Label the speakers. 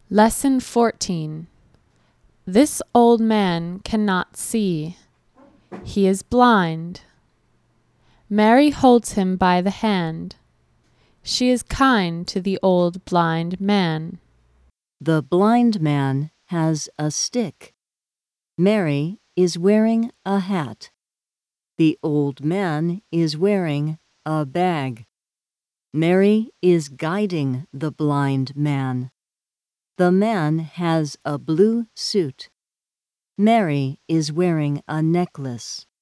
Speaker 1: Lesson 14. This old man cannot see. He is blind. Mary holds him by the hand. She is kind to the old blind man.
Speaker 2: The blind man has a stick. Mary is wearing a hat. The old man is wearing a bag. Mary is guiding the blind man. The man has a blue suit. Mary is wearing a necklace.